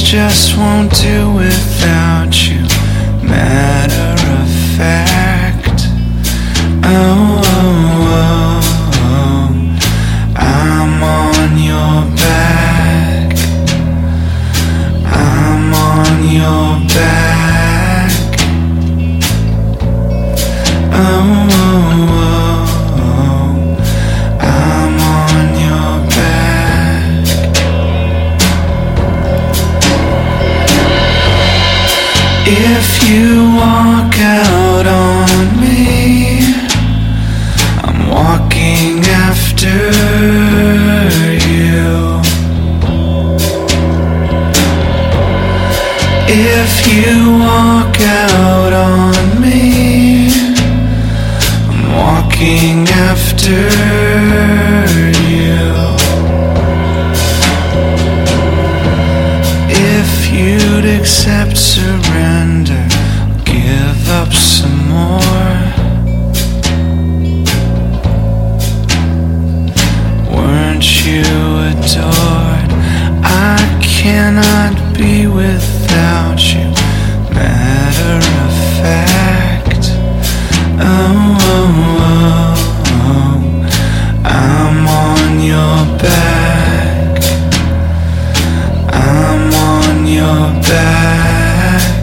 just won't do without you. Matter of fact. Oh, oh, oh, I'm on your back. I'm on your back. Oh, oh, oh, I'm on your back. If you walk out on me, I'm walking after you. If you walk out on me, I'm walking after you. If you'd accept surrender, I'll give up some more. Weren't you adored? I cannot be without you. Matter of fact. Oh, oh, oh, oh, I'm on your back. I'm on your back.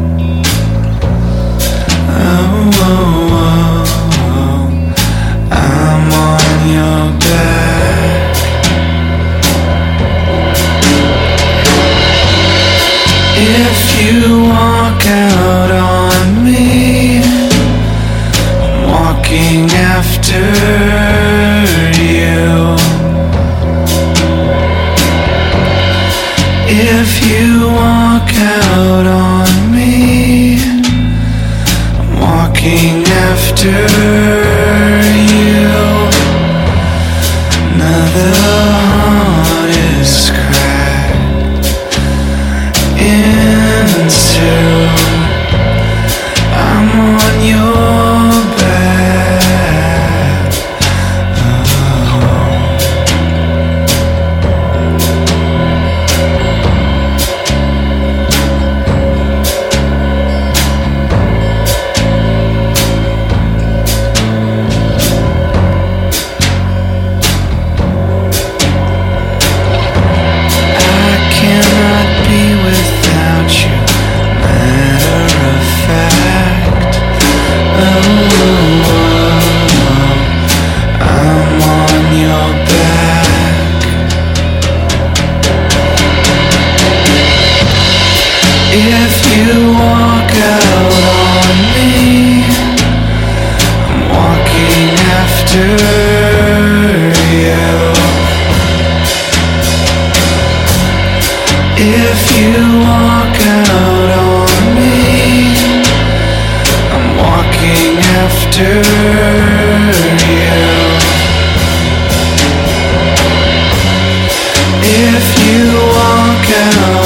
Oh, oh, oh, oh, I'm on your back. If you walk out on me, I'm walking after you. If you walk out on me, I'm walking after you. Another heart is cracked in two. I'm on your back. Oh. I cannot be without you. Matter of fact. Oh, oh, oh, I'm on your back. If you walk out on me, I'm walking after you. If you walk out on me, I'm walking after you. If you walk out